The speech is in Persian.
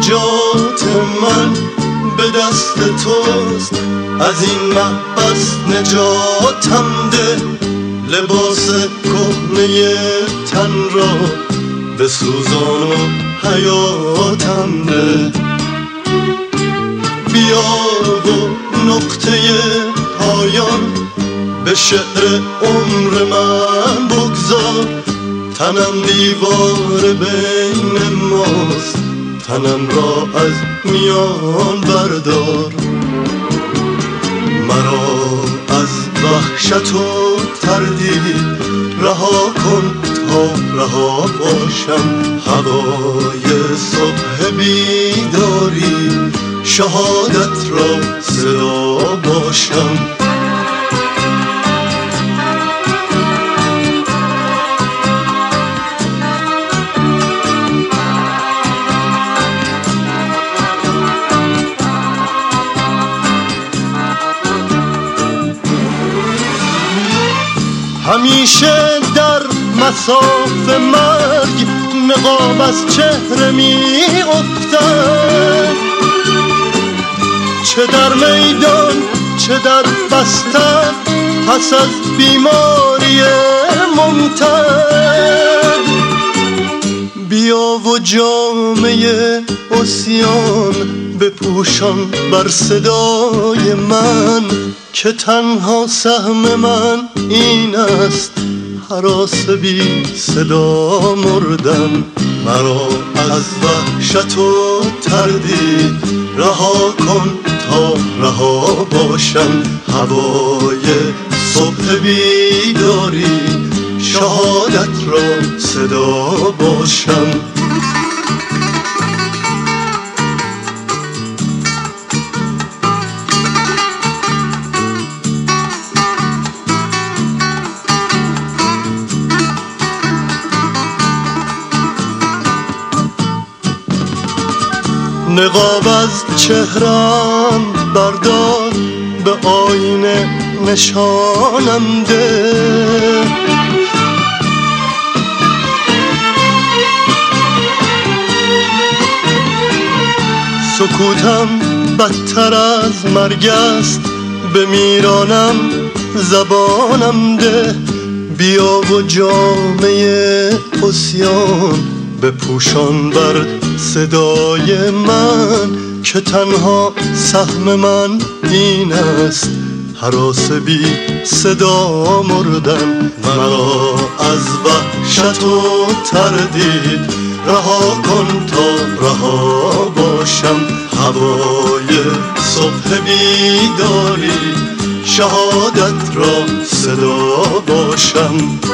نجات من به دست توست، از این محبس نجاتم ده، لباس کهنه تن را به سوزان و حیاتم ده. بیا و نقطه پایان به شعر عمر من بگذار، تنم دیوار بین ماست، تنم را از میان بردار. مرا از وحشت و تردید رها کن تا رها باشم، هوای صبح بیداری شهادت را صدا باشم. همیشه در مصاف مرگ نقاب از چهره می افتد، چه در میدان چه در بستر، پس از بیماری ممتد. بیا و جامه عصیان بپوشان بر صدای من، که تنها سهم من این است هراس بی صدا مردن. مرا از وحشت و تردید رها کن تا رها باشم، هوای صبح بیداری شهادت را صدا باشم. نقاب از چهرم بردار، به آینه نشانم ده، سکوتم بدتر از مرگ است، به میرانم زبانم ده. بیا و جامه عصیان بپوشان بر صدای من، که تنها سهم من این است هراس بی صدا مردن. مرا از وحشت و تردید رها کن تا رها باشم، هوای صبح بیداری شهادت را صدا باشم.